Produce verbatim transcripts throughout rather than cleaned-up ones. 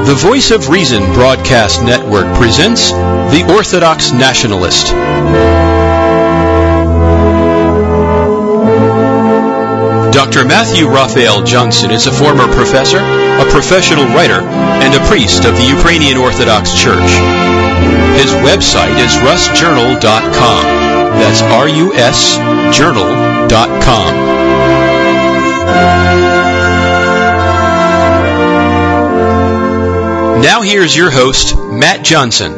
The Voice of Reason Broadcast Network presents The Orthodox Nationalist. Doctor Matthew Raphael Johnson is a former professor, a professional writer, and a priest of the Ukrainian Orthodox Church. His website is russ journal dot com. That's R U S journal dot com. Now here's your host, Matt Johnson.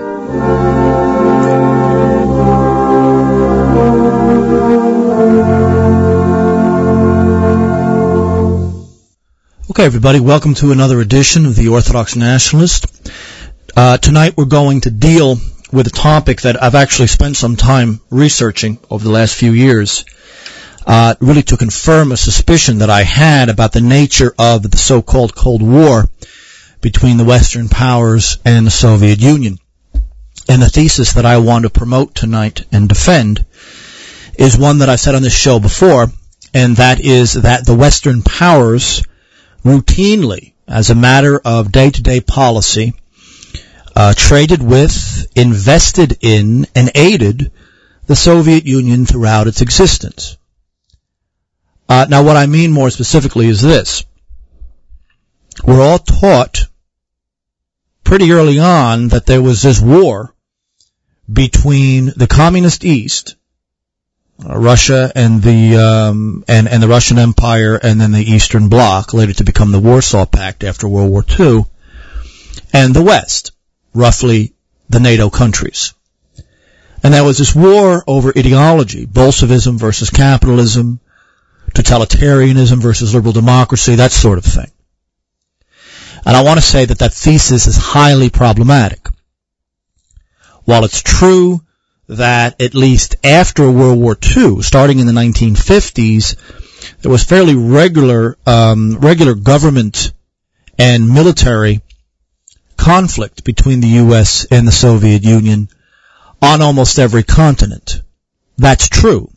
Okay, everybody, welcome to another edition of The Orthodox Nationalist. Uh, tonight we're going to deal with a topic that I've actually spent some time researching over the last few years, uh, really to confirm a suspicion that I had about the nature of the so-called Cold War between the Western powers and the Soviet Union. And the thesis that I want to promote tonight and defend is one that I've said on this show before, and that is that the Western powers routinely, as a matter of day-to-day policy, uh, traded with, invested in, and aided the Soviet Union throughout its existence. Uh, now, what I mean more specifically is this. We're all taught pretty early on that there was this war between the Communist East, uh, Russia and the um, and and the Russian Empire, and then the Eastern Bloc, later to become the Warsaw Pact after World War Two, and the West, roughly the NATO countries. And there was this war over ideology, Bolshevism versus capitalism, totalitarianism versus liberal democracy, that sort of thing. And I want to say that that thesis is highly problematic. While it's true that at least after World War Two, starting in the nineteen fifties, there was fairly regular, um, regular government and military conflict between the U S and the Soviet Union on almost every continent. That's true.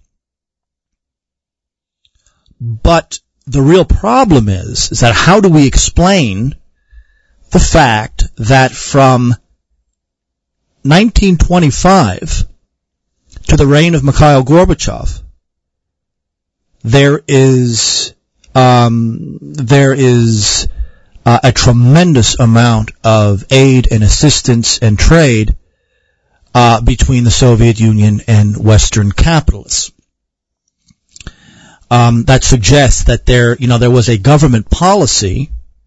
But the real problem is, is that how do we explain the fact that from nineteen twenty-five to the reign of Mikhail Gorbachev, there is um, there is uh, a tremendous amount of aid and assistance and trade uh, between the Soviet Union and Western capitalists. Um, that suggests that there, you know, there was a government policy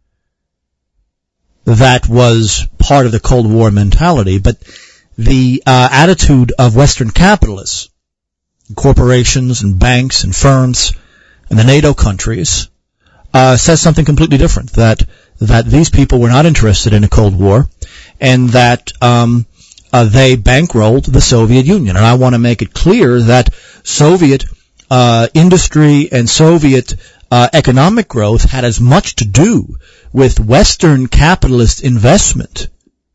that was part of the Cold War mentality, but the uh, attitude of Western capitalists, corporations and banks and firms and the NATO countries uh, says something completely different, that that these people were not interested in a Cold War, and that um, uh, they bankrolled the Soviet Union. And I want to make it clear that Soviet uh, industry and Soviet uh, economic growth had as much to do with Western capitalist investment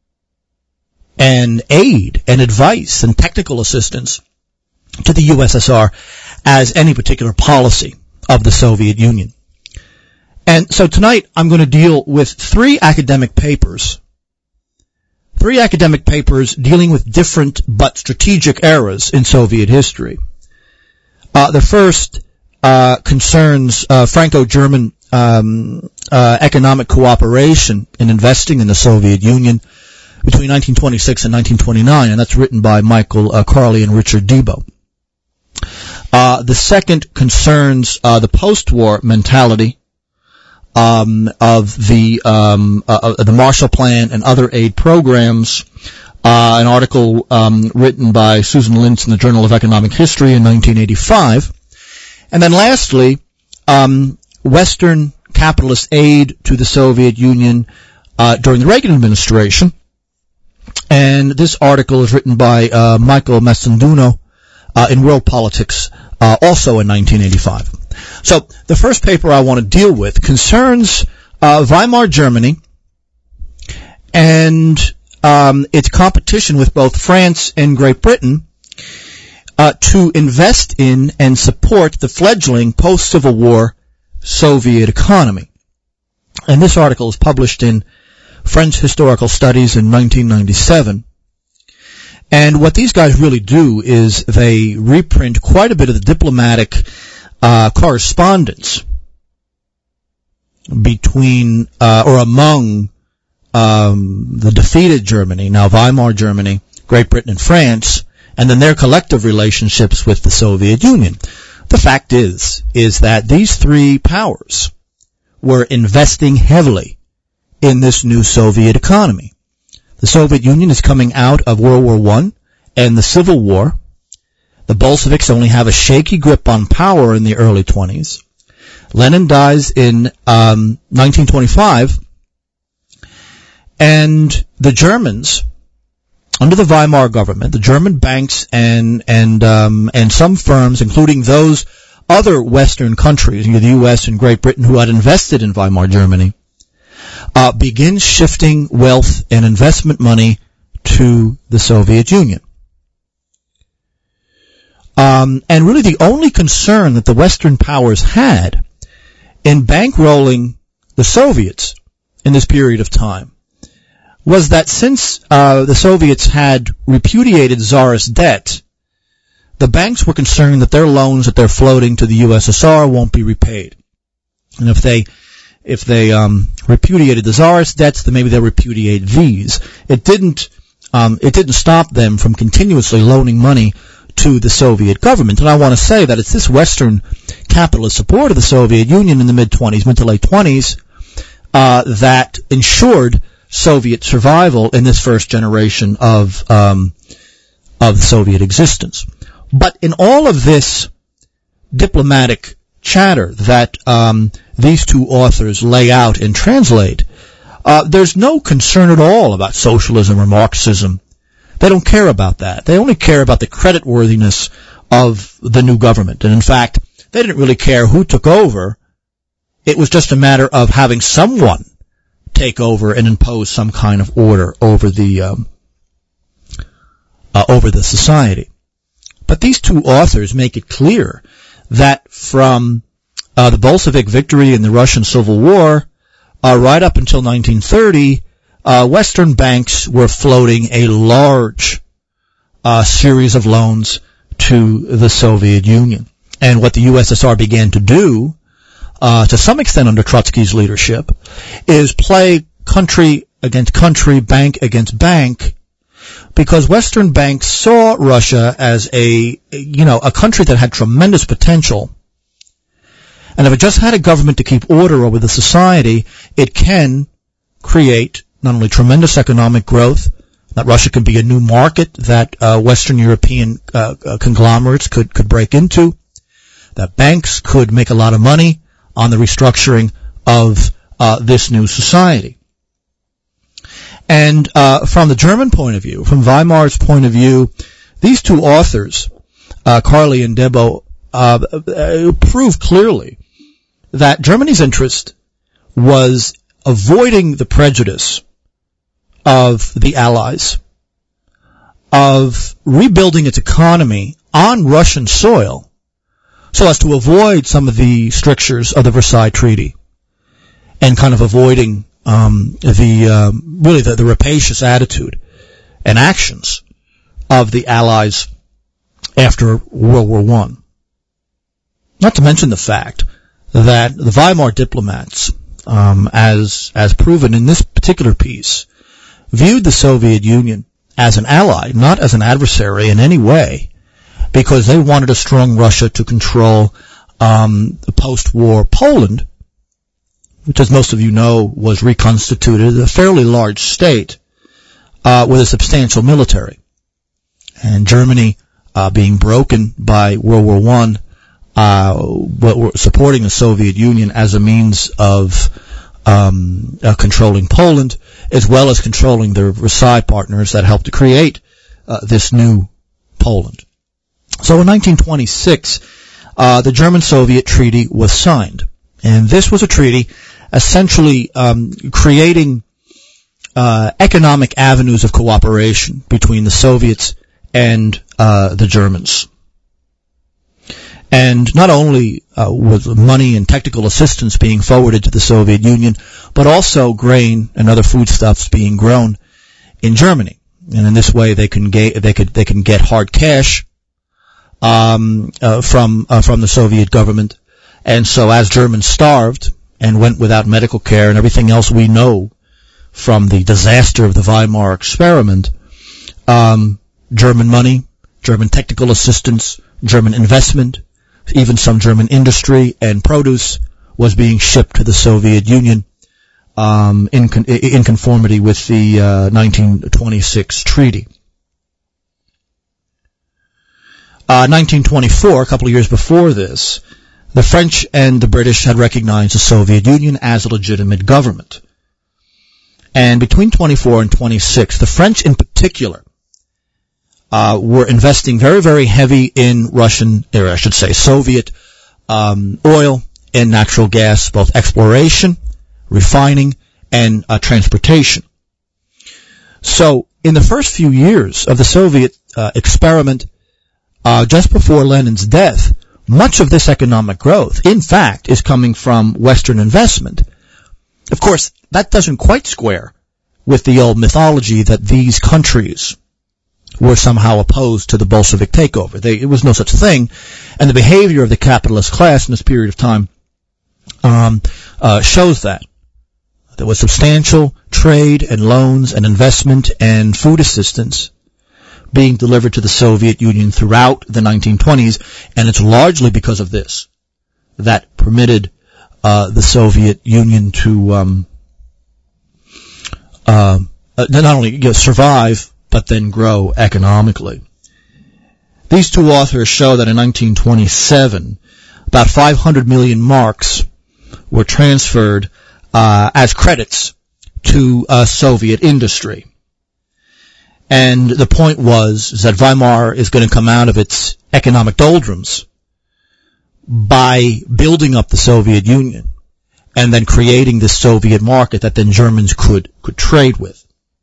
and aid and advice and technical assistance to the U S S R as any particular policy of the Soviet Union. And so tonight I'm going to deal with three academic papers, three academic papers dealing with different but strategic eras in Soviet history. Uh, the first uh, concerns uh, Franco-German Um, uh, economic cooperation in investing in the Soviet Union between nineteen twenty-six and nineteen twenty-nine, and that's written by Michael uh, Carley and Richard Debo. Uh, the second concerns uh, the post-war mentality um, of the um, uh, the Marshall Plan and other aid programs. Uh, an article um, written by Susan Lintz in the Journal of Economic History in nineteen eighty-five, and then lastly, um, Western capitalist aid to the Soviet Union uh, during the Reagan administration. And this article is written by uh, Michael Massanduno uh, in World Politics, uh, also in nineteen eighty-five. So the first paper I want to deal with concerns uh, Weimar Germany and um, its competition with both France and Great Britain uh, to invest in and support the fledgling post-Civil War Soviet economy. And this article is published in French Historical Studies in nineteen ninety-seven. And what these guys really do is they reprint quite a bit of the diplomatic uh, correspondence between uh, or among um, the defeated Germany, now Weimar Germany, Great Britain and France, and then their collective relationships with the Soviet Union. The fact is, is that these three powers were investing heavily in this new Soviet economy. The Soviet Union is coming out of World War One and the Civil War. The Bolsheviks only have a shaky grip on power in the early twenties. Lenin dies in um, nineteen twenty-five, and the Germans, under the Weimar government, the German banks and and um, and some firms, including those other Western countries, the U S and Great Britain, who had invested in Weimar Germany, uh, begin shifting wealth and investment money to the Soviet Union. Um, and really the only concern that the Western powers had in bankrolling the Soviets in this period of time was that since uh, the Soviets had repudiated Tsarist debt, the banks were concerned that their loans that they're floating to the U S S R won't be repaid. And if they if they um, repudiated the Tsarist debts, then maybe they'll repudiate these. It didn't um, it didn't stop them from continuously loaning money to the Soviet government. And I want to say that it's this Western capitalist support of the Soviet Union in the mid-twenties, mid to late twenties, uh, that ensured Soviet survival in this first generation of um, of Soviet existence. But in all of this diplomatic chatter that um, these two authors lay out and translate, uh, there's no concern at all about socialism or Marxism. They don't care about that. They only care about the creditworthiness of the new government. And in fact, they didn't really care who took over. It was just a matter of having someone take over and impose some kind of order over the um, uh, over the society. But these two authors make it clear that from uh, the Bolshevik victory in the Russian Civil War uh, right up until nineteen thirty, uh, Western banks were floating a large uh, series of loans to the Soviet Union. And what the U S S R began to do, uh, to some extent under Trotsky's leadership, is play country against country, bank against bank, because Western banks saw Russia as a, you know, a country that had tremendous potential. And if it just had a government to keep order over the society, it can create not only tremendous economic growth, that Russia could be a new market that uh, Western European uh, uh, conglomerates could, could break into, that banks could make a lot of money on the restructuring of uh, this new society. And uh, from the German point of view, from Weimar's point of view, these two authors, uh, Carly and Debo, uh, uh, prove clearly that Germany's interest was avoiding the prejudice of the Allies, of rebuilding its economy on Russian soil so as to avoid some of the strictures of the Versailles Treaty and kind of avoiding um, the um, really the, the rapacious attitude and actions of the Allies after World War One. Not to mention the fact that the Weimar diplomats, um, as as proven in this particular piece, viewed the Soviet Union as an ally, not as an adversary in any way, because they wanted a strong Russia to control um, the post-war Poland, which, as most of you know, was reconstituted, a fairly large state uh, with a substantial military. And Germany, uh, being broken by World War One, uh, supporting the Soviet Union as a means of um, uh, controlling Poland, as well as controlling the Versailles partners that helped to create uh, this new Poland. So in nineteen twenty-six, uh, the German-Soviet Treaty was signed. And this was a treaty essentially um, creating uh, economic avenues of cooperation between the Soviets and uh, the Germans. And not only uh, was money and technical assistance being forwarded to the Soviet Union, but also grain and other foodstuffs being grown in Germany. And in this way, they can get they could they can get hard cash um, uh, from uh, from the Soviet government. And so, as Germans starved and went without medical care and everything else we know from the disaster of the Weimar experiment, um, German money, German technical assistance, German investment, even some German industry and produce was being shipped to the Soviet Union um, in, con- in conformity with the uh, nineteen twenty-six treaty. Uh, nineteen twenty-four, a couple of years before this, the French and the British had recognized the Soviet Union as a legitimate government. And between twenty-four and twenty-six, the French in particular Uh, were investing very, very heavy in Russian, or I should say Soviet, um, oil and natural gas, both exploration, refining, and uh, transportation. So, in the first few years of the Soviet uh, experiment, uh, just before Lenin's death, much of this economic growth, in fact, is coming from Western investment. Of course, that doesn't quite square with the old mythology that these countries were somehow opposed to the Bolshevik takeover. They, it was no such thing, and the behavior of the capitalist class in this period of time um, uh, shows that. There was substantial trade and loans and investment and food assistance being delivered to the Soviet Union throughout the nineteen twenties, and it's largely because of this that permitted uh, the Soviet Union to um, uh, not only you know, survive, but then grow economically. These two authors show that in nineteen twenty-seven, about five hundred million marks were transferred uh, as credits to uh, Soviet industry. And the point was is that Weimar is going to come out of its economic doldrums by building up the Soviet Union and then creating this Soviet market that then Germans could, could trade with.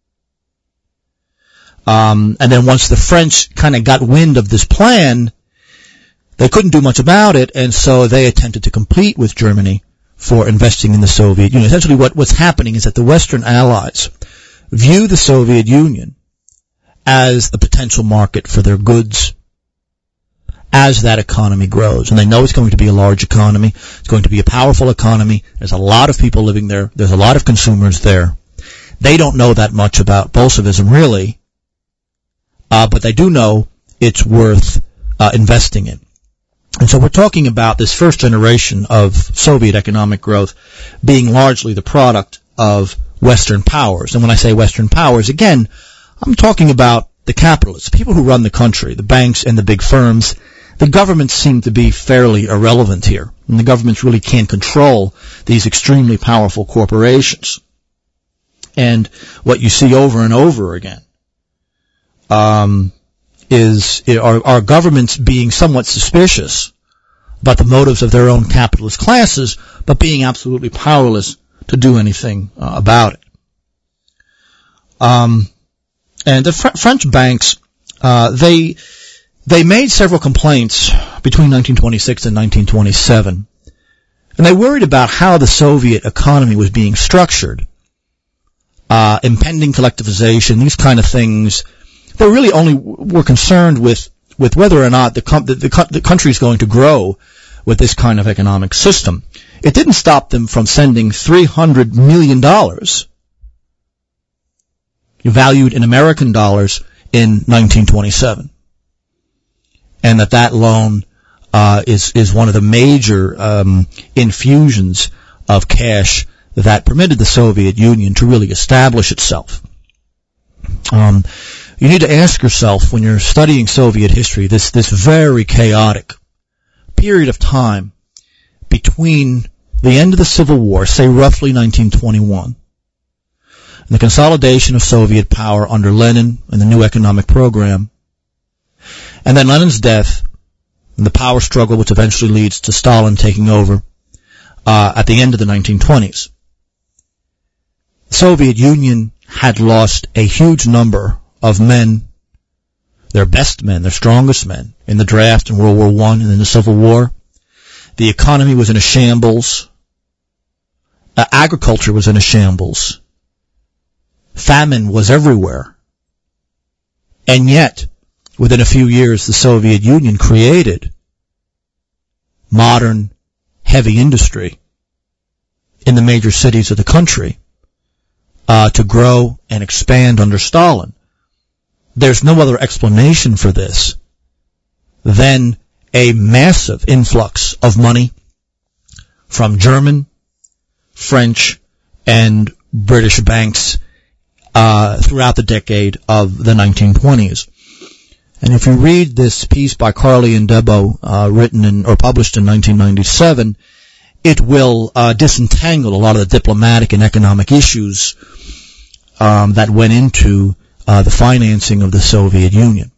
Um, and then once the French kind of got wind of this plan, they couldn't do much about it, and so they attempted to compete with Germany for investing in the Soviet Union. Essentially what, what's happening is that the Western Allies view the Soviet Union as a potential market for their goods as that economy grows. And they know it's going to be a large economy. It's going to be a powerful economy. There's a lot of people living there. There's a lot of consumers there. They don't know that much about Bolshevism, really. Uh, but they do know it's worth uh, investing in. And so we're talking about this first generation of Soviet economic growth being largely the product of Western powers. And when I say Western powers, again, I'm talking about the capitalists, people who run the country, the banks and the big firms. The governments seem to be fairly irrelevant here. And the governments really can't control these extremely powerful corporations. And what you see over and over again Um, is are, are governments being somewhat suspicious about the motives of their own capitalist classes, but being absolutely powerless to do anything uh, about it. Um, and the Fr- French banks, uh, they they made several complaints between nineteen twenty-six and nineteen twenty-seven, and they worried about how the Soviet economy was being structured, uh, impending collectivization, these kind of things. They really only were concerned with, with whether or not the, com- the, the, the country is going to grow with this kind of economic system. It didn't stop them from sending three hundred million dollars, valued in American dollars, in nineteen twenty-seven. And that that loan uh, is, is one of the major um, infusions of cash that permitted the Soviet Union to really establish itself. Um, You need to ask yourself, when you're studying Soviet history, this, this very chaotic period of time between the end of the Civil War, say roughly nineteen twenty-one, and the consolidation of Soviet power under Lenin and the new economic program, and then Lenin's death and the power struggle which eventually leads to Stalin taking over uh, at the end of the nineteen twenties. The Soviet Union had lost a huge number of men, their best men, their strongest men in the draft in World War One and in the Civil War. The economy was in a shambles. Uh, agriculture was in a shambles. Famine was everywhere. And yet, within a few years, the Soviet Union created modern, heavy industry in the major cities of the country uh, to grow and expand under Stalin. There's no other explanation for this than a massive influx of money from German, French, and British banks uh, throughout the decade of the nineteen twenties. And if you read this piece by Carly and Debo, uh, written in, or published in nineteen ninety-seven, it will uh, disentangle a lot of the diplomatic and economic issues um, that went into uh, the financing of the Soviet Union.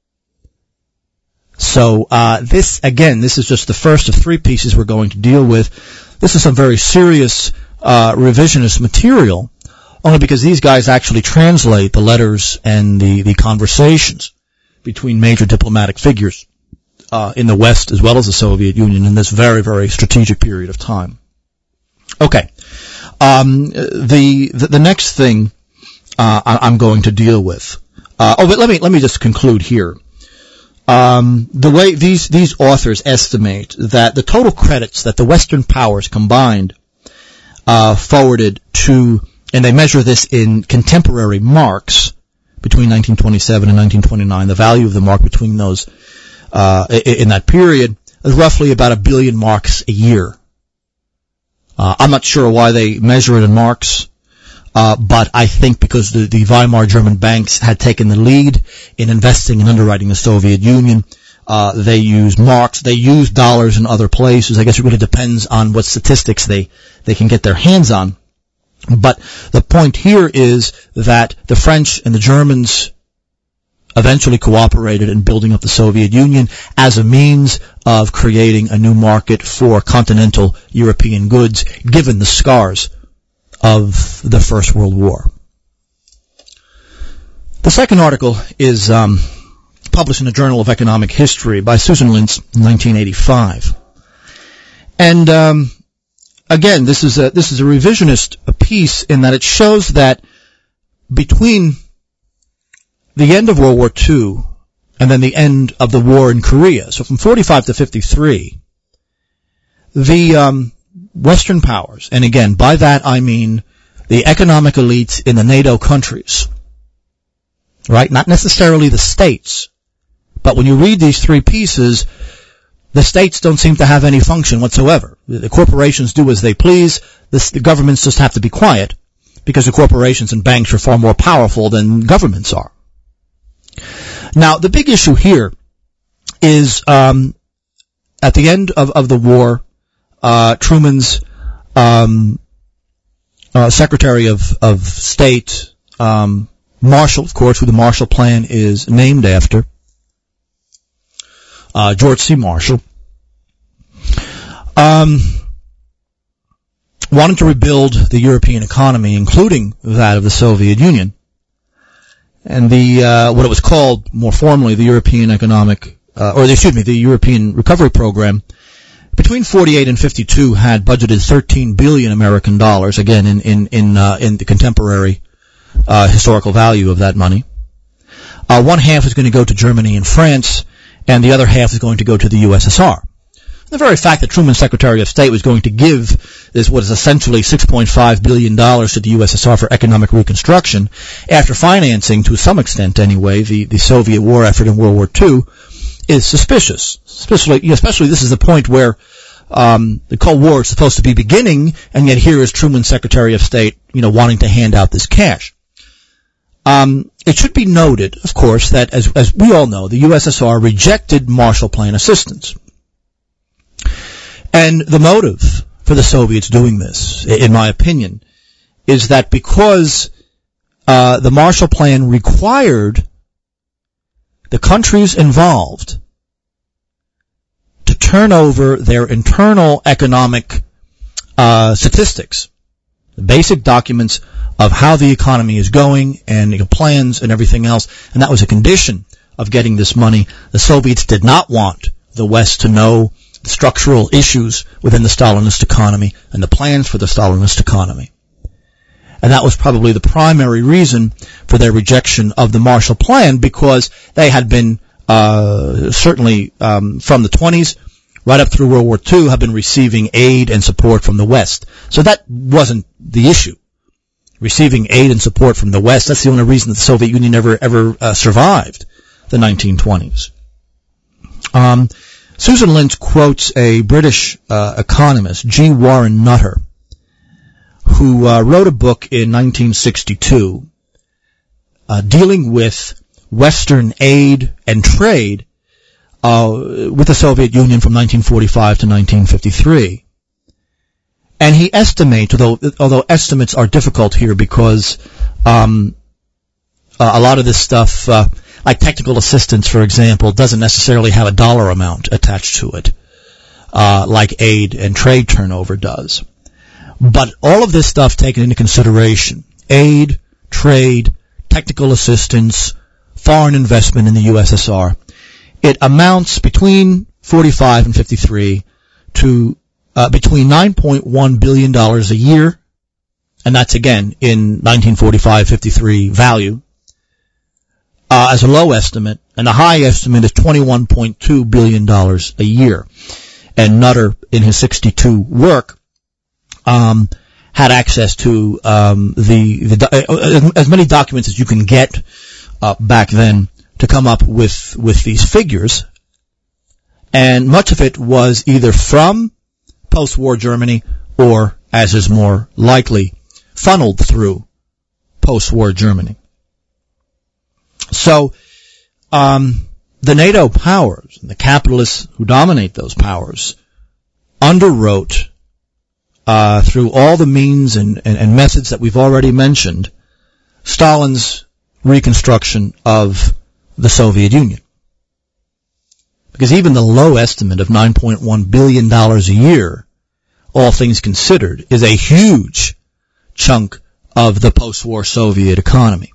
So uh, this, again, this is just the first of three pieces we're going to deal with. This is some very serious uh, revisionist material, only because these guys actually translate the letters and the, the conversations between major diplomatic figures uh, in the West as well as the Soviet Union in this very, very strategic period of time. Okay. Um, the, the the next thing uh, I, I'm going to deal with. Uh, oh, but let me let me just conclude here. Um, the way these these authors estimate that the total credits that the Western powers combined uh, forwarded to, and they measure this in contemporary marks between nineteen twenty-seven and nineteen twenty-nine, the value of the mark between those uh, in that period is roughly about a billion marks a year. Uh, I'm not sure why they measure it in marks, uh, but I think because the, the Weimar German banks had taken the lead in investing and underwriting the Soviet Union, uh, they use marks. They use dollars in other places. I guess it really depends on what statistics they, they can get their hands on. But the point here is that the French and the Germans eventually cooperated in building up the Soviet Union as a means of creating a new market for continental European goods, given the scars of the First World War. The second article is um, published in the Journal of Economic History by Susan Lintz in nineteen eighty-five. And um, again, this is a this is a revisionist piece in that it shows that between the end of World War Two and then the end of the war in Korea, so from forty-five to fifty-three, the um, Western powers, and again, by that I mean the economic elites in the NATO countries, right? Not necessarily the states, but when you read these three pieces, the states don't seem to have any function whatsoever. The corporations do as they please. This, the governments just have to be quiet because the corporations and banks are far more powerful than governments are. Now, the big issue here is um, at the end of, of the war, uh, Truman's um, uh, Secretary of, of State, um, Marshall, of course, who the Marshall Plan is named after, uh, George C. Marshall, um, wanted to rebuild the European economy, including that of the Soviet Union. And the uh, what it was called more formally, the European Economic, uh, or the, excuse me, the European Recovery Program, between forty-eight and fifty-two had budgeted thirteen billion American dollars. Again, in in in, uh, in the contemporary uh, historical value of that money. Uh, one half is going to go to Germany and France, and the other half is going to go to the U S S R. The very fact that Truman's Secretary of State was going to give this what is essentially six point five billion dollars to the U S S R for economic reconstruction, after financing, to some extent anyway, the, the Soviet war effort in World War Two, is suspicious. Especially, especially this is the point where um, the Cold War is supposed to be beginning, and yet here is Truman's Secretary of State, you know, wanting to hand out this cash. Um, it should be noted, of course, that as, as we all know, the U S S R rejected Marshall Plan assistance. And the motive for the Soviets doing this, in my opinion, is that because uh, the Marshall Plan required the countries involved to turn over their internal economic uh, statistics, the basic documents of how the economy is going and you know, plans and everything else, and that was a condition of getting this money. The Soviets did not want the West to know the structural issues within the Stalinist economy and the plans for the Stalinist economy. And that was probably the primary reason for their rejection of the Marshall Plan, because they had been, uh, certainly, um, from the twenties, right up through World War Two, have been receiving aid and support from the West. So that wasn't the issue. Receiving aid and support from the West, that's the only reason that the Soviet Union ever, ever, uh, survived the nineteen twenties. Um, Susan Lynch quotes a British, uh, economist, G. Warren Nutter, who uh, wrote a book in nineteen sixty-two uh, dealing with Western aid and trade uh, with the Soviet Union from nineteen forty-five to nineteen fifty-three. And he estimates, although, although estimates are difficult here because um, uh, a lot of this stuff, uh, like technical assistance, for example, doesn't necessarily have a dollar amount attached to it, uh, like aid and trade turnover does. But all of this stuff taken into consideration, aid, trade, technical assistance, foreign investment in the U S S R, it amounts between forty-five and fifty-three to uh, between nine point one billion dollars a year, and that's again in nineteen forty-five fifty-three value, uh, as a low estimate, and the high estimate is twenty-one point two billion dollars a year. And Nutter, in his sixty-two work, Um, had access to um, the, the uh, as many documents as you can get uh, back then to come up with with these figures, and much of it was either from post-war Germany or, as is more likely, funneled through post-war Germany. So, um, the NATO powers and the capitalists who dominate those powers underwrote, Uh, through all the means and, and, and methods that we've already mentioned, Stalin's reconstruction of the Soviet Union. Because even the low estimate of nine point one billion dollars a year, all things considered, is a huge chunk of the post-war Soviet economy.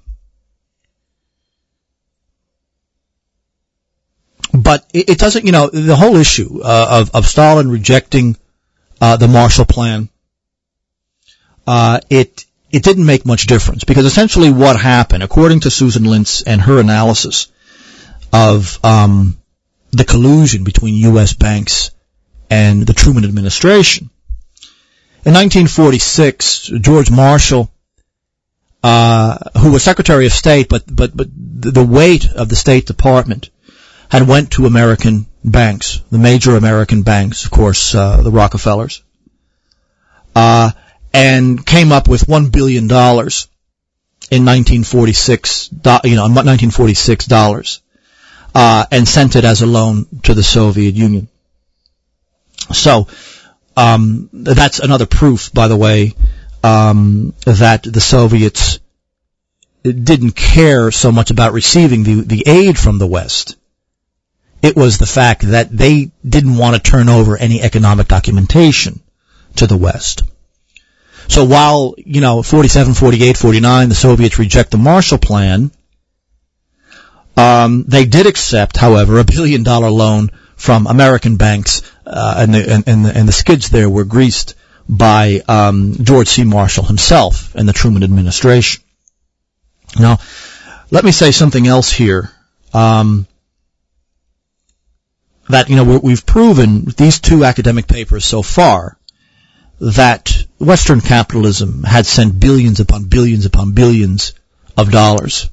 But it, it doesn't, you know, the whole issue uh, of, of Stalin rejecting Uh, the Marshall Plan, uh, it, it didn't make much difference, because essentially what happened, according to Susan Lynch and her analysis of, um, the collusion between U S banks and the Truman administration, in nineteen forty-six, George Marshall, uh, who was Secretary of State, but, but, but the weight of the State Department had went to American banks, the major American banks, of course, uh, the Rockefellers, uh, and came up with one billion dollars in nineteen forty-six, you know, nineteen forty-six dollars, uh, and sent it as a loan to the Soviet Union. So, um, that's another proof, by the way, um, that the Soviets didn't care so much about receiving the, the aid from the West. It was the fact that they didn't want to turn over any economic documentation to the West. So while, you know, forty-seven, forty-eight, forty-nine, the Soviets reject the Marshall Plan, um, they did accept, however, a billion dollar loan from American banks, uh, and the, and, and the, and the skids there were greased by, um, George C. Marshall himself and the Truman administration. Now, let me say something else here. Um, that, you know, we've proven with these two academic papers so far that Western capitalism had sent billions upon billions upon billions of dollars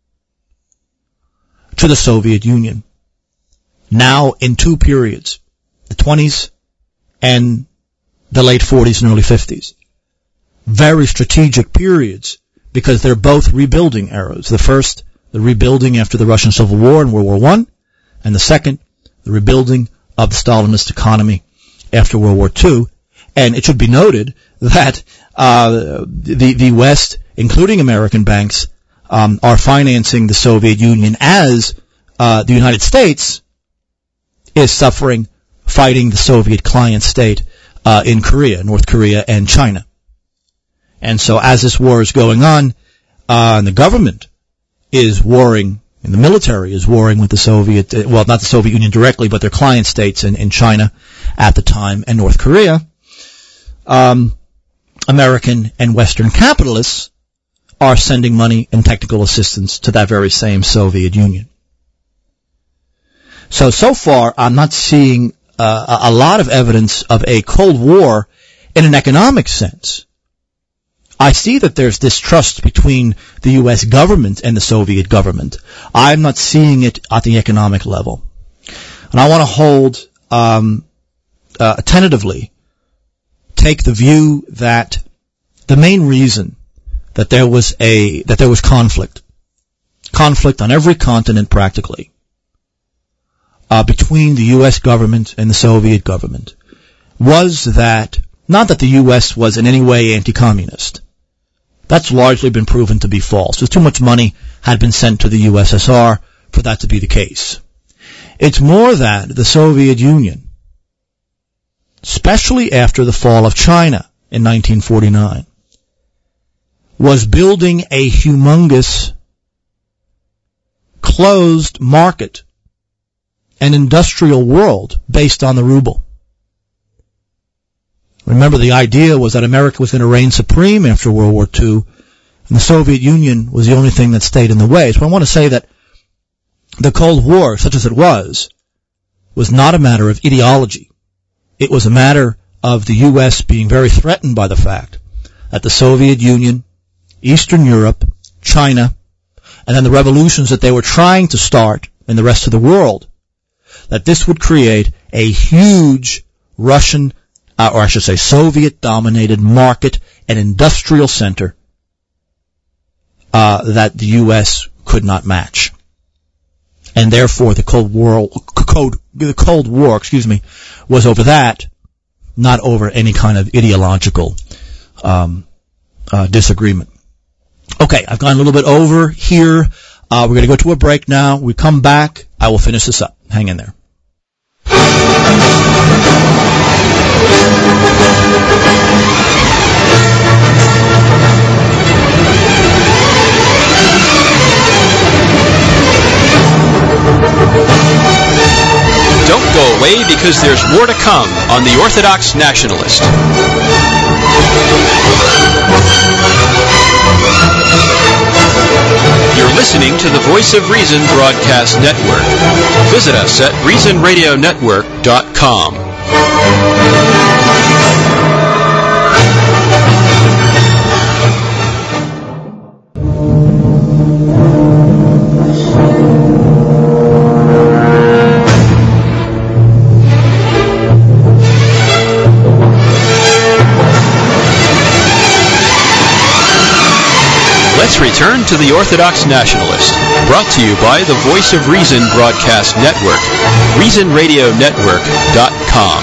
to the Soviet Union. Now in two periods, the twenties and the late forties and early fifties. Very strategic periods, because they're both rebuilding eras. The first, the rebuilding after the Russian Civil War in World War One, and the second, the rebuilding of the Stalinist economy after World War Two. And it should be noted that uh, the the West, including American banks, um, are financing the Soviet Union as uh, the United States is suffering, fighting the Soviet client state uh, in Korea, North Korea, and China. And so as this war is going on, uh, and the government is warring and the military is warring with the Soviet, well, not the Soviet Union directly, but their client states in, in China at the time and North Korea. Um, American and Western capitalists are sending money and technical assistance to that very same Soviet Union. So, so far, I'm not seeing uh, a lot of evidence of a Cold War in an economic sense. I see that there's distrust between the U S government and the Soviet government. I'm not seeing it at the economic level. And I want to hold, um, uh, tentatively, take the view that the main reason that there was a, that there was conflict, conflict on every continent practically, uh, between the U S government and the Soviet government, was that, not that the U S was in any way anti-communist. That's largely been proven to be false. There's too much money had been sent to the U S S R for that to be the case. It's more that the Soviet Union, especially after the fall of China in nineteen forty-nine, was building a humongous closed market, an industrial world based on the ruble. Remember, the idea was that America was going to reign supreme after World War Two, and the Soviet Union was the only thing that stayed in the way. So I want to say that the Cold War, such as it was, was not a matter of ideology. It was a matter of the U S being very threatened by the fact that the Soviet Union, Eastern Europe, China, and then the revolutions that they were trying to start in the rest of the world, that this would create a huge Russian Uh, or I should say Soviet-dominated market and industrial center uh, that the U S could not match. And therefore the Cold War, Cold, the Cold War, excuse me, was over that, not over any kind of ideological um, uh, disagreement. Okay, I've gone a little bit over here. Uh, we're going to go to a break now. We come back. I will finish this up. Hang in there. Don't go away, because there's more to come on The Orthodox Nationalist. You're listening to the Voice of Reason Broadcast Network. Visit us at reason radio network dot com. Let's return to the Orthodox Nationalist, brought to you by the Voice of Reason Broadcast Network, reason radio network dot com.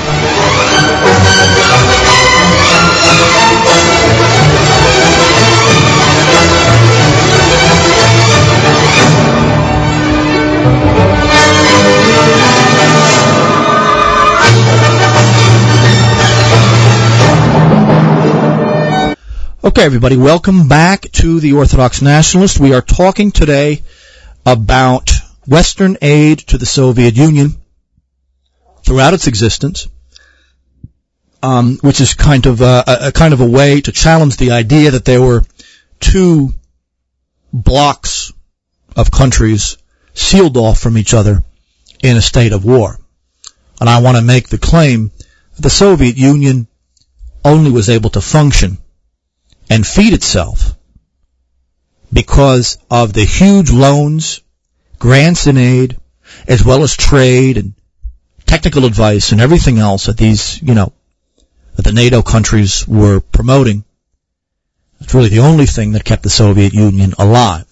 Okay, everybody, welcome back to the Orthodox Nationalist. We are talking today about Western aid to the Soviet Union throughout its existence, um, which is kind of a, a kind of a way to challenge the idea that there were two blocks of countries sealed off from each other in a state of war. And I want to make the claim that the Soviet Union only was able to function and feed itself because of the huge loans, grants and aid, as well as trade and technical advice and everything else that these, you know, that the NATO countries were promoting. It's really the only thing that kept the Soviet Union alive.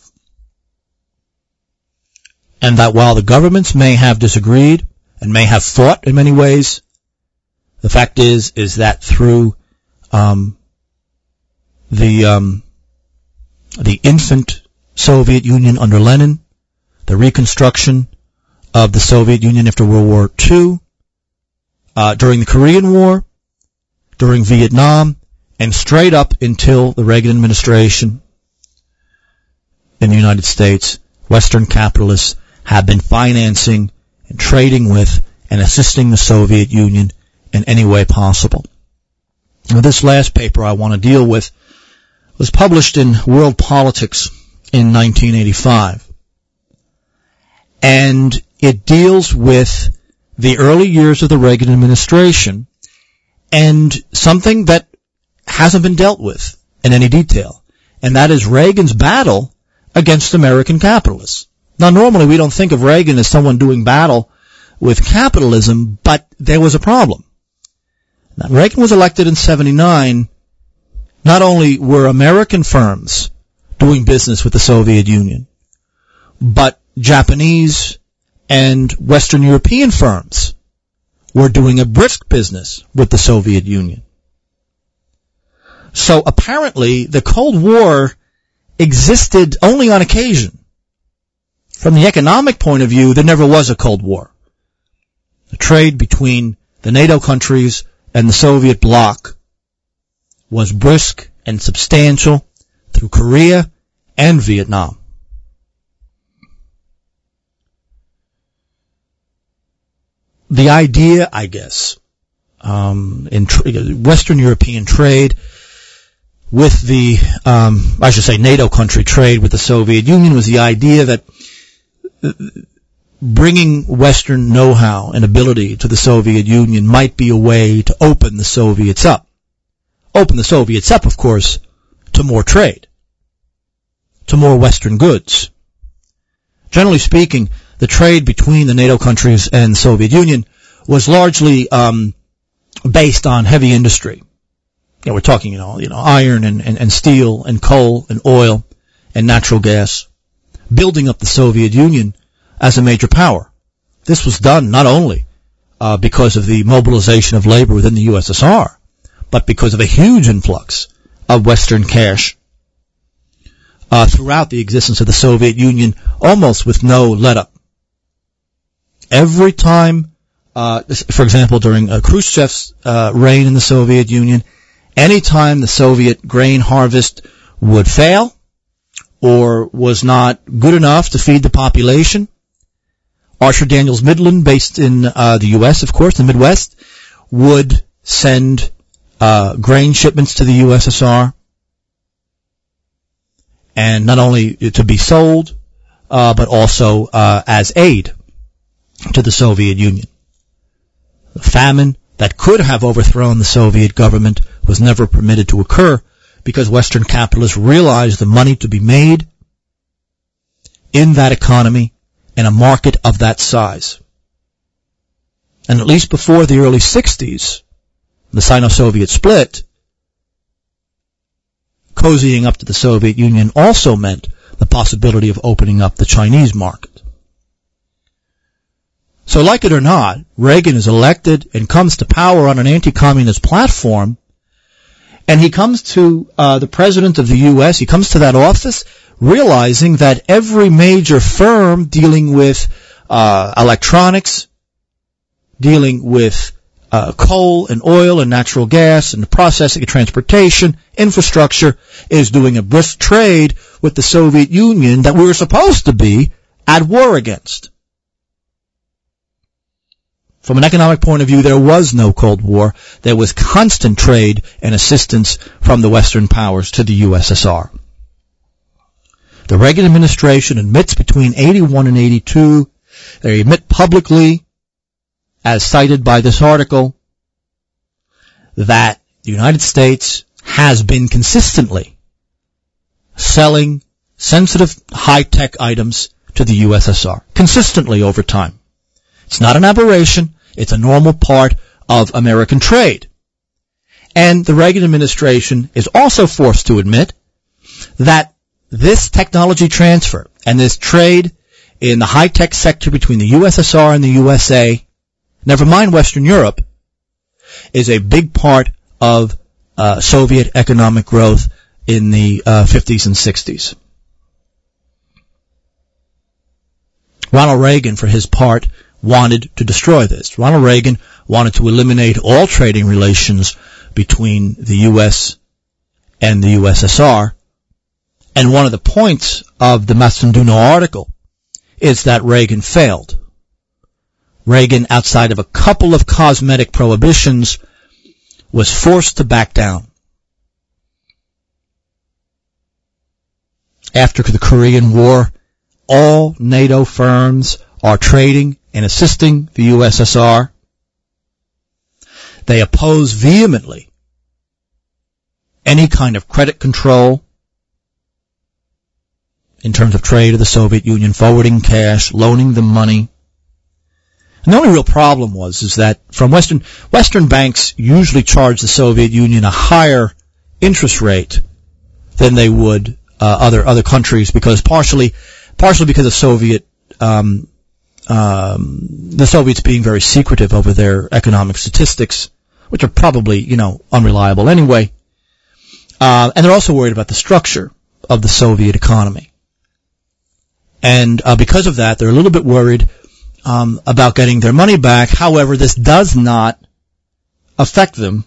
And that while the governments may have disagreed and may have fought in many ways, the fact is, is that through, um, the, um, the infant Soviet Union under Lenin, the reconstruction of the Soviet Union after World War Two, uh, during the Korean War, during Vietnam, and straight up until the Reagan administration in the United States, Western capitalists have been financing and trading with and assisting the Soviet Union in any way possible. Now, this last paper I want to deal with was published in World Politics in nineteen eighty-five. And it deals with the early years of the Reagan administration and something that hasn't been dealt with in any detail, and that is Reagan's battle against American capitalists. Now, normally we don't think of Reagan as someone doing battle with capitalism, but there was a problem. Now, Reagan was elected in seventy-nine. Not only were American firms doing business with the Soviet Union, but Japanese and Western European firms were doing a brisk business with the Soviet Union. So apparently the Cold War existed only on occasion. From the economic point of view, there never was a Cold War. The trade between the NATO countries and the Soviet bloc was brisk and substantial through Korea and Vietnam. The idea, I guess, um, in tr- Western European trade with the, um, I should say NATO country trade with the Soviet Union was the idea that bringing Western know-how and ability to the Soviet Union might be a way to open the Soviets up. Open the Soviets up, of course, to more trade, to more Western goods. Generally speaking, the trade between the NATO countries and the Soviet Union was largely um, based on heavy industry. You know, we're talking, you know, you know, iron and, and, and steel and coal and oil and natural gas, building up the Soviet Union as a major power. This was done not only uh, because of the mobilization of labor within the U S S R, but because of a huge influx of Western cash uh, throughout the existence of the Soviet Union, almost with no let-up. Every time, uh, for example, during uh, Khrushchev's uh, reign in the Soviet Union, any time the Soviet grain harvest would fail or was not good enough to feed the population, Archer Daniels Midland, based in uh, the U S, of course, the Midwest, would send uh, grain shipments to the U S S R, and not only to be sold, uh, but also uh, as aid to the Soviet Union. The famine that could have overthrown the Soviet government was never permitted to occur because Western capitalists realized the money to be made in that economy in a market of that size. And at least before the early sixties, the Sino-Soviet split, cozying up to the Soviet Union also meant the possibility of opening up the Chinese market. So like it or not, Reagan is elected and comes to power on an anti-communist platform, and he comes to uh, the president of the U S, he comes to that office realizing that every major firm dealing with uh, electronics, dealing with uh, coal and oil and natural gas and the processing and transportation, infrastructure, is doing a brisk trade with the Soviet Union that we were supposed to be at war against. From an economic point of view, there was no Cold War. There was constant trade and assistance from the Western powers to the U S S R. The Reagan administration admits between eighty-one and eighty-two, they admit publicly, as cited by this article, that the United States has been consistently selling sensitive high-tech items to the U S S R, consistently over time. It's not an aberration. It's a normal part of American trade. And the Reagan administration is also forced to admit that this technology transfer and this trade in the high-tech sector between the U S S R and the U S A, never mind Western Europe, is a big part of uh, Soviet economic growth in the uh, fifties and sixties. Ronald Reagan, for his part, wanted to destroy this. Ronald Reagan wanted to eliminate all trading relations between the U S and the U S S R. And one of the points of the Matsuduno article is that Reagan failed. Reagan, outside of a couple of cosmetic prohibitions, was forced to back down. After the Korean War, all NATO firms are trading and assisting the U S S R. They oppose vehemently any kind of credit control in terms of trade of the Soviet Union, forwarding cash, loaning them money. And the only real problem was is that from Western Western banks usually charge the Soviet Union a higher interest rate than they would uh, other other countries, because partially partially because of Soviet um, um, the Soviets being very secretive over their economic statistics, which are probably, you know, unreliable anyway. Uh, and they're also worried about the structure of the Soviet economy. And uh, because of that, they're a little bit worried um, about getting their money back. However, this does not affect them.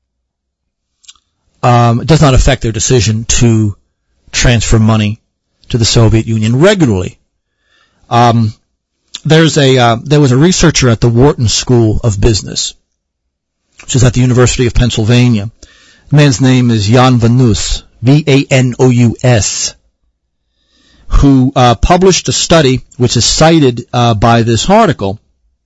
Um, it does not affect their decision to transfer money to the Soviet Union regularly. Um, there's a uh, there was a researcher at the Wharton School of Business, which is at the University of Pennsylvania. The man's name is Jan Vanous, V A N O U S, who uh, published a study, which is cited uh, by this article,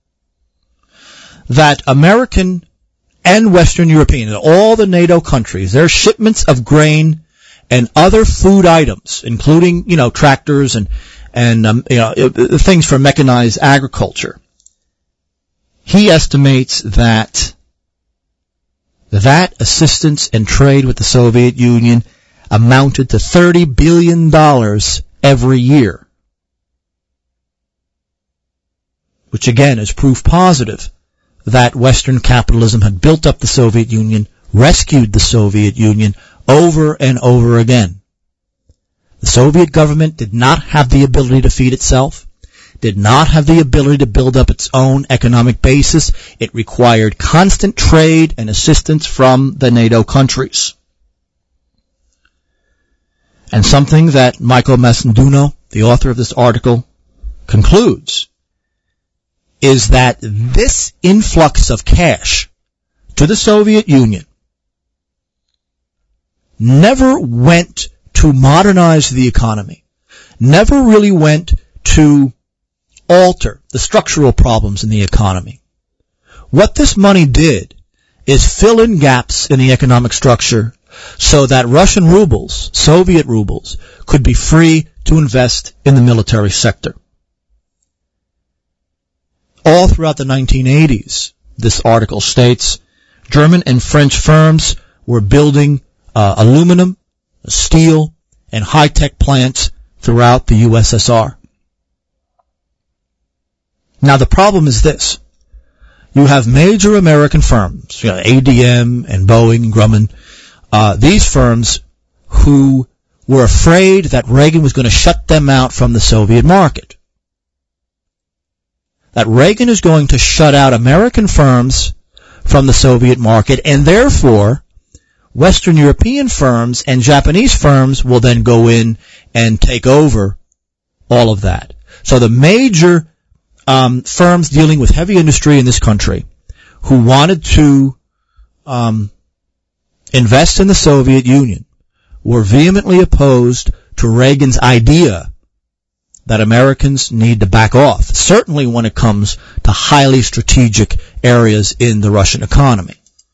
that American and Western European, all the NATO countries, their shipments of grain and other food items, including, you know, tractors and and um, you know things for mechanized agriculture, he estimates that that assistance and trade with the Soviet Union amounted to thirty billion dollars every year, which again is proof positive that Western capitalism had built up the Soviet Union, rescued the Soviet Union over and over again. The Soviet government did not have the ability to feed itself, did not have the ability to build up its own economic basis. It required constant trade and assistance from the NATO countries. And something that Michael Massenduno, the author of this article, concludes is that this influx of cash to the Soviet Union never went to modernize the economy, never really went to alter the structural problems in the economy. What this money did is fill in gaps in the economic structure so that Russian rubles, Soviet rubles, could be free to invest in the military sector. All throughout the nineteen eighties, this article states, German and French firms were building uh, aluminum, steel, and high-tech plants throughout the U S S R. Now the problem is this. You have major American firms, you know, A D M and Boeing and Grumman, uh, these firms who were afraid that Reagan was going to shut them out from the Soviet market. That Reagan is going to shut out American firms from the Soviet market, and therefore Western European firms and Japanese firms will then go in and take over all of that. So the major um, firms dealing with heavy industry in this country who wanted to um, invest in the Soviet Union were vehemently opposed to Reagan's idea that Americans need to back off, certainly when it comes to highly strategic areas in the Russian economy.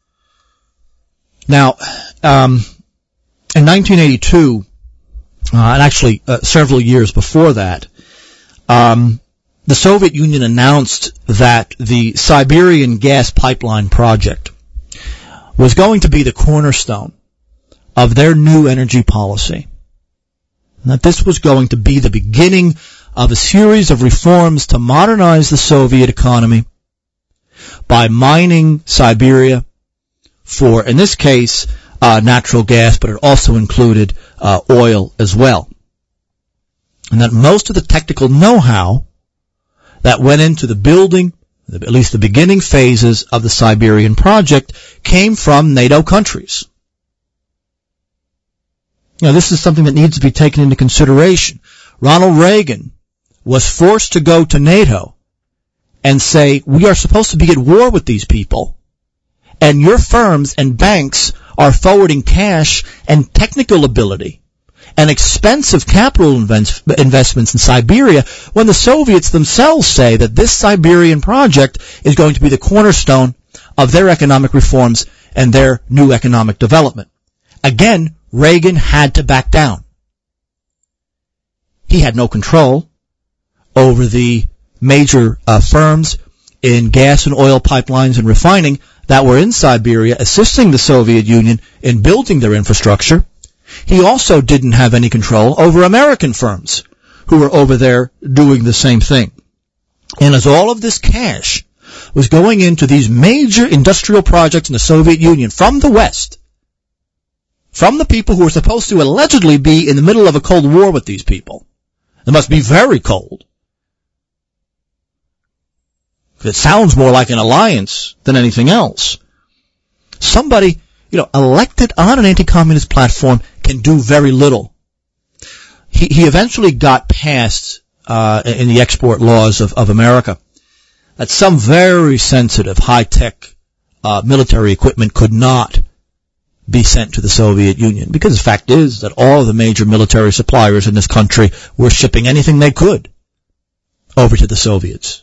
Now, um, in nineteen eighty-two, uh, and actually uh, several years before that, um, the Soviet Union announced that the Siberian gas pipeline project was going to be the cornerstone of their new energy policy. And that this was going to be the beginning of a series of reforms to modernize the Soviet economy by mining Siberia for, in this case, uh, natural gas, but it also included uh, oil as well. And that most of the technical know-how that went into the building, at least the beginning phases of the Siberian project, came from NATO countries. You know, this is something that needs to be taken into consideration. Ronald Reagan was forced to go to NATO and say, we are supposed to be at war with these people, and your firms and banks are forwarding cash and technical ability and expensive capital invest- investments in Siberia, when the Soviets themselves say that this Siberian project is going to be the cornerstone of their economic reforms and their new economic development. Again, Reagan had to back down. He had no control over the major uh, firms in gas and oil pipelines and refining that were in Siberia, assisting the Soviet Union in building their infrastructure. He also didn't have any control over American firms who were over there doing the same thing. And as all of this cash was going into these major industrial projects in the Soviet Union from the West, from the people who were supposed to allegedly be in the middle of a Cold War with these people, it must be very cold. It sounds more like an alliance than anything else. Somebody, you know, elected on an anti-communist platform can do very little. He, he eventually got past, uh, in the export laws of, of America, that some very sensitive, high-tech, uh, military equipment could not be sent to the Soviet Union. Because the fact is that all of the major military suppliers in this country were shipping anything they could over to the Soviets.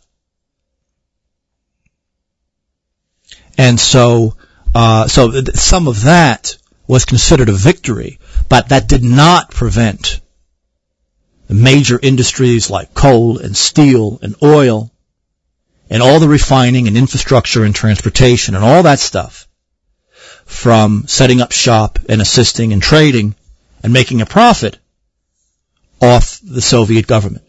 And so, uh, so th- some of that was considered a victory, but that did not prevent the major industries like coal and steel and oil and all the refining and infrastructure and transportation and all that stuff from setting up shop and assisting and trading and making a profit off the Soviet government.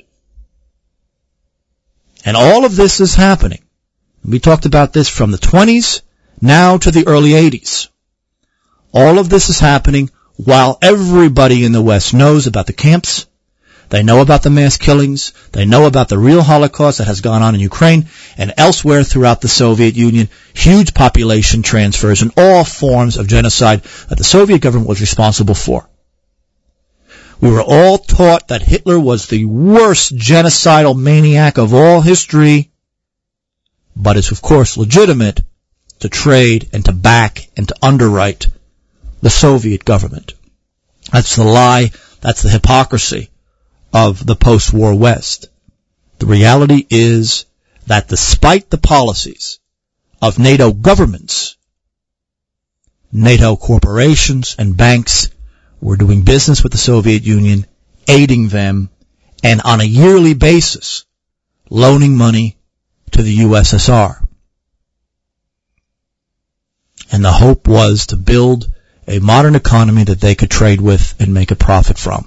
And all of this is happening. We talked about this from the twenties now to the early eighties. All of this is happening while everybody in the West knows about the camps. They know about the mass killings. They know about the real Holocaust that has gone on in Ukraine and elsewhere throughout the Soviet Union. Huge population transfers and all forms of genocide that the Soviet government was responsible for. We were all taught that Hitler was the worst genocidal maniac of all history. But it's, of course, legitimate to trade and to back and to underwrite the Soviet government. That's the lie. That's the hypocrisy of the post-war West. The reality is that despite the policies of NATO governments, NATO corporations and banks were doing business with the Soviet Union, aiding them, and on a yearly basis, loaning money to the U S S R. And the hope was to build a modern economy that they could trade with and make a profit from.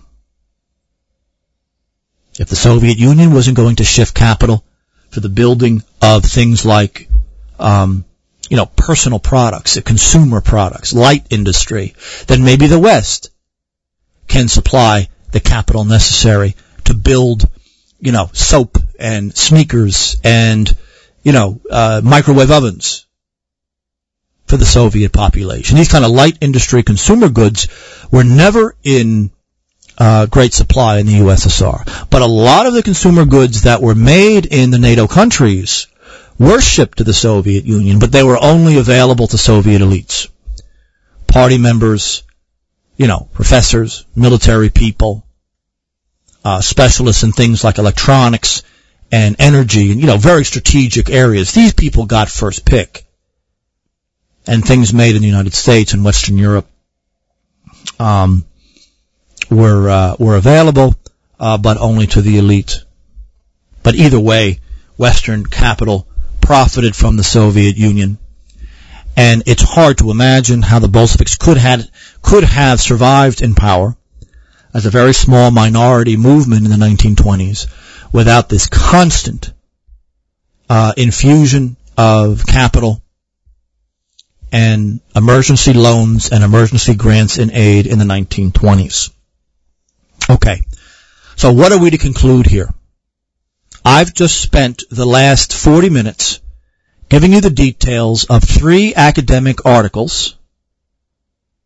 If the Soviet Union wasn't going to shift capital for the building of things like, um, you know, personal products, consumer products, light industry, then maybe the West can supply the capital necessary to build, you know, soap and sneakers and, you know, uh, microwave ovens for the Soviet population. These kind of light industry consumer goods were never in uh, great supply in the U S S R. But a lot of the consumer goods that were made in the NATO countries were shipped to the Soviet Union, but they were only available to Soviet elites. Party members, you know, professors, military people, uh, specialists in things like electronics and energy and, you know, very strategic areas. These people got first pick. And things made in the United States and Western Europe, um, were, uh, were available, uh, but only to the elite. But either way, Western capital profited from the Soviet Union. And it's hard to imagine how the Bolsheviks could had, could have survived in power as a very small minority movement in the nineteen twenties without this constant, uh, infusion of capital and emergency loans and emergency grants and aid in the nineteen twenties. Okay, so what are we to conclude here? I've just spent the last forty minutes giving you the details of three academic articles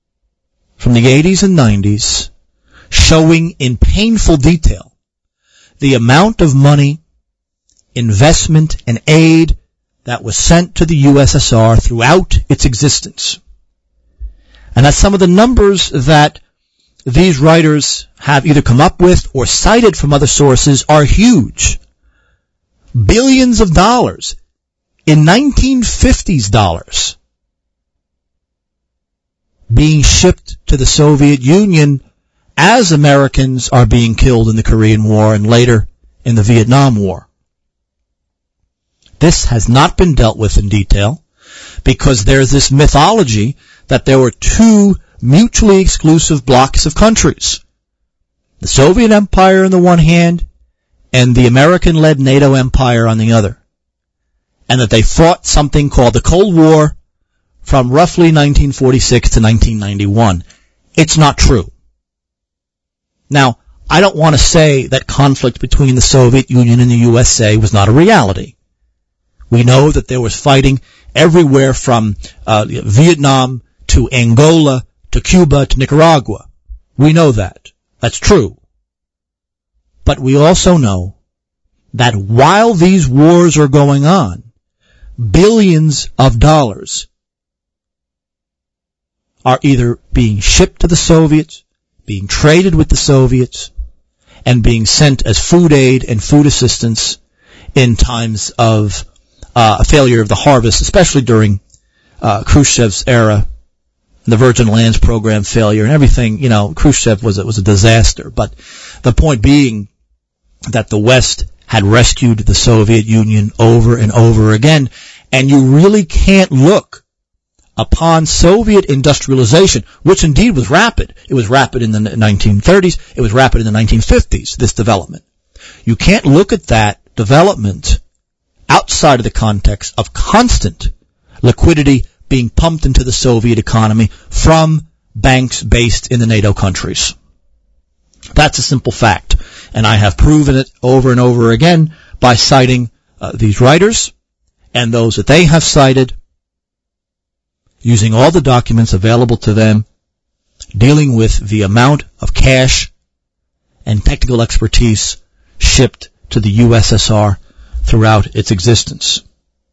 from the eighties and nineties showing in painful detail the amount of money, investment, and aid that was sent to the U S S R throughout its existence. And that some of the numbers that these writers have either come up with or cited from other sources are huge. Billions of dollars in nineteen fifties dollars being shipped to the Soviet Union as Americans are being killed in the Korean War and later in the Vietnam War. This has not been dealt with in detail because there's this mythology that there were two mutually exclusive blocks of countries. The Soviet Empire on the one hand and the American-led NATO empire on the other. And that they fought something called the Cold War from roughly nineteen forty-six to nineteen ninety-one. It's not true. Now, I don't want to say that conflict between the Soviet Union and the U S A was not a reality. We know that there was fighting everywhere from uh, Vietnam to Angola to Cuba to Nicaragua. We know that. That's true. But we also know that while these wars are going on, billions of dollars are either being shipped to the Soviets, being traded with the Soviets, and being sent as food aid and food assistance in times of uh, a failure of the harvest, especially during uh, Khrushchev's era, the Virgin Lands program failure and everything. You know, Khrushchev was, was a disaster. But the point being that the West had rescued the Soviet Union over and over again, and you really can't look upon Soviet industrialization, which indeed was rapid. It was rapid in the nineteen thirties. It was rapid in the nineteen fifties, this development. You can't look at that development outside of the context of constant liquidity being pumped into the Soviet economy from banks based in the NATO countries. That's a simple fact, and I have proven it over and over again by citing uh, these writers and those that they have cited, using all the documents available to them, dealing with the amount of cash and technical expertise shipped to the U S S R throughout its existence.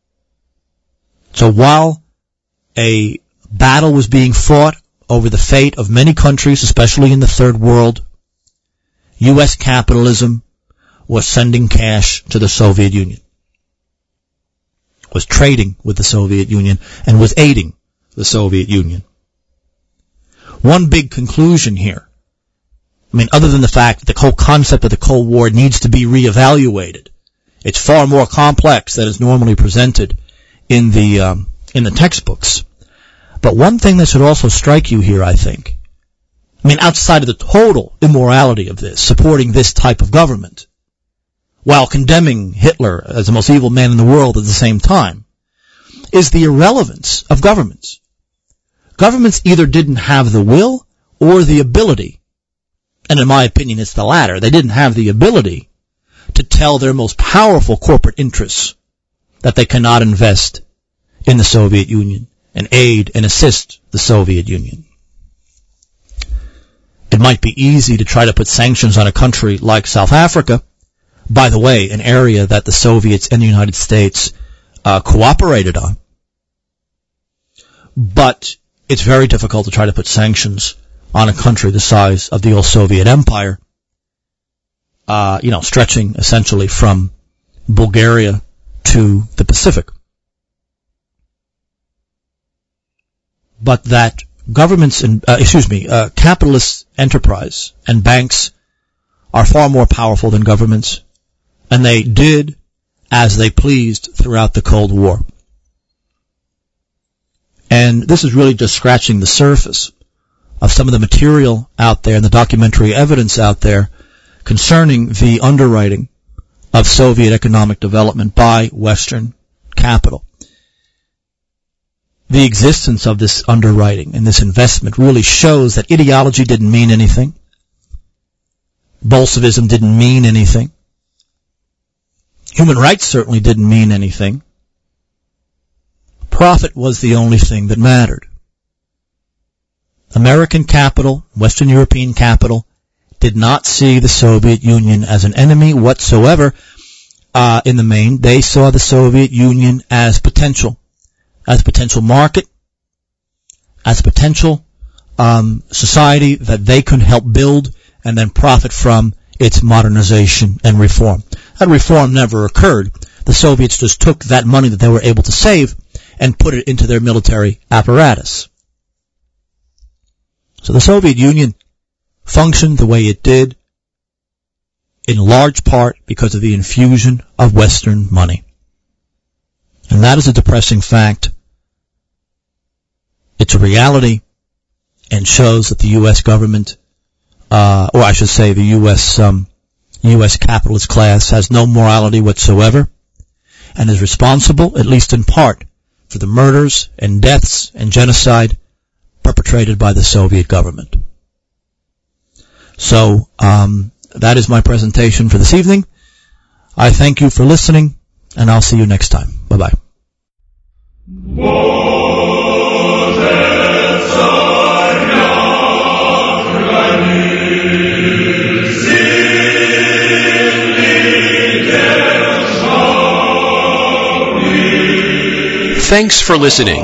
So while a battle was being fought over the fate of many countries, especially in the Third World, U S capitalism was sending cash to the Soviet Union, was trading with the Soviet Union, and was aiding the Soviet Union. One big conclusion here, I mean, other than the fact that the whole concept of the Cold War needs to be reevaluated, it's far more complex than is normally presented in the um, in the textbooks. But one thing that should also strike you here, I think, I mean, outside of the total immorality of this, supporting this type of government, while condemning Hitler as the most evil man in the world at the same time, is the irrelevance of governments. Governments either didn't have the will or the ability, and in my opinion it's the latter. They didn't have the ability to tell their most powerful corporate interests that they cannot invest in the Soviet Union and aid and assist the Soviet Union. It might be easy to try to put sanctions on a country like South Africa, by the way, an area that the Soviets and the United States uh, cooperated on. But it's very difficult to try to put sanctions on a country the size of the old Soviet Empire, uh, you know, stretching essentially from Bulgaria to the Pacific. But that governments and, uh, excuse me, uh, capitalist enterprise and banks are far more powerful than governments, and they did as they pleased throughout the Cold War. And this is really just scratching the surface of some of the material out there and the documentary evidence out there concerning the underwriting of Soviet economic development by Western capital. The existence of this underwriting and this investment really shows that ideology didn't mean anything. Bolshevism didn't mean anything. Human rights certainly didn't mean anything. Profit was the only thing that mattered. American capital, Western European capital, did not see the Soviet Union as an enemy whatsoever uh, in the main. They saw the Soviet Union as potential, as potential market, as potential um, society that they could help build and then profit from its modernization and reform. That reform never occurred. The Soviets just took that money that they were able to save and put it into their military apparatus. So the Soviet Union functioned the way it did in large part because of the infusion of Western money. And that is a depressing fact. It's a reality and shows that the U S government, uh, or I should say the U S um, U S capitalist class has no morality whatsoever and is responsible, at least in part, for the murders and deaths and genocide perpetrated by the Soviet government. So, um, that is my presentation for this evening. I thank you for listening, and I'll see you next time. Bye-bye. Thanks for listening.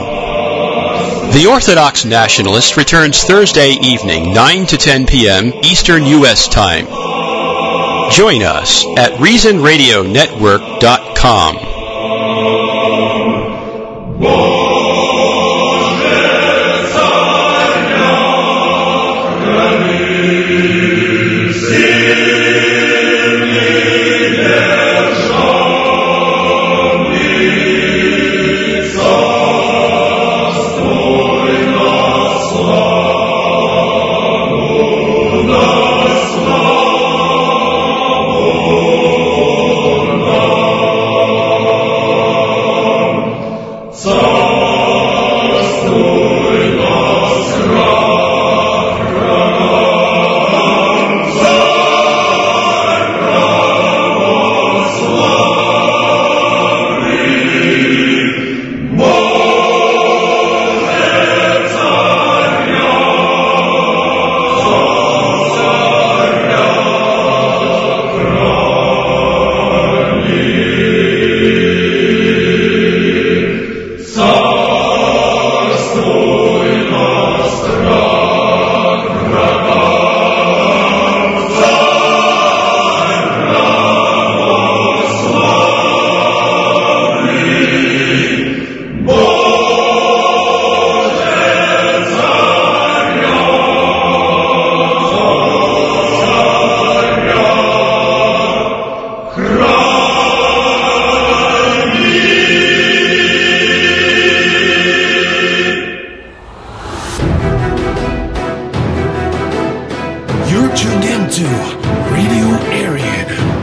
The Orthodox Nationalist returns Thursday evening, nine to ten p.m. Eastern U S time. Join us at reason radio network dot com. You're tuned into Radio Aryan.